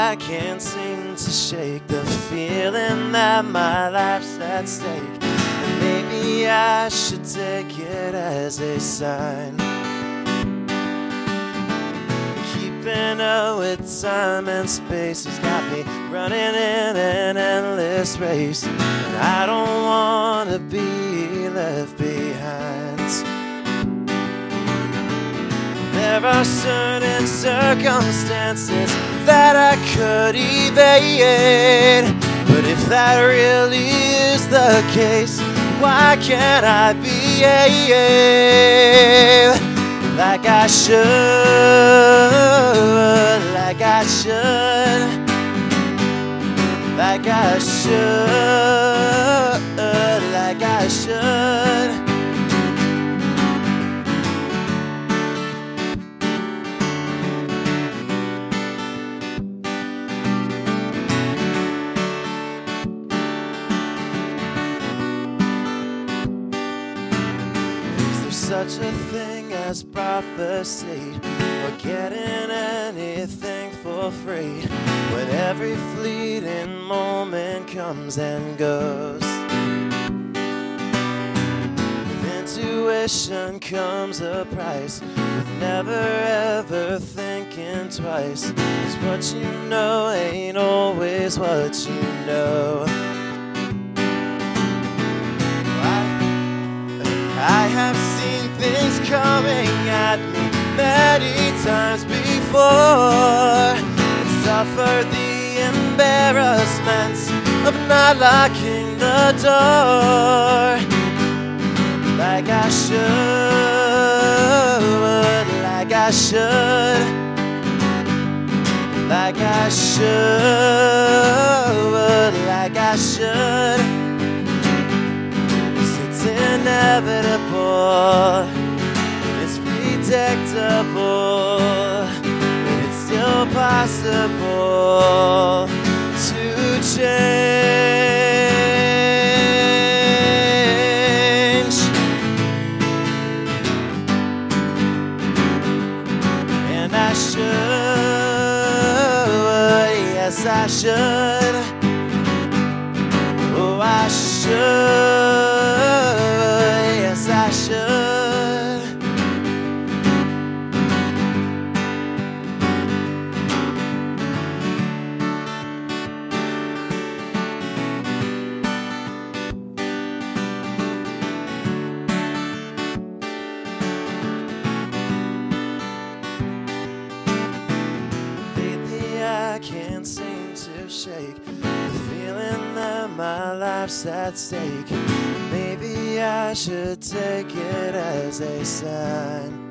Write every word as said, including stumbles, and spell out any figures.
I can't seem to shake the feeling that my life's at stake. And maybe I should take it as a sign. Keeping up with time and space has got me running in an endless race, and I don't want to be left behind. There are certain circumstances that I could evade, but if that really is the case, why can't I behave like I should, like I should, like I should, like I should? Such a thing as prophecy, or getting anything for free, when every fleeting moment comes and goes. With intuition comes a price, with never ever thinking twice, 'cause what you know ain't always what you know. I have seen things coming at me many times before, and suffered the embarrassments of not locking the door, like I should, like I should, like I should, like I should. Inevitable, it's predictable, but it's still possible to change. And I should, yes I should, oh I should. I should. Lately I can't seem to shake the feeling that my life's at stake. Maybe I should take it as a sign.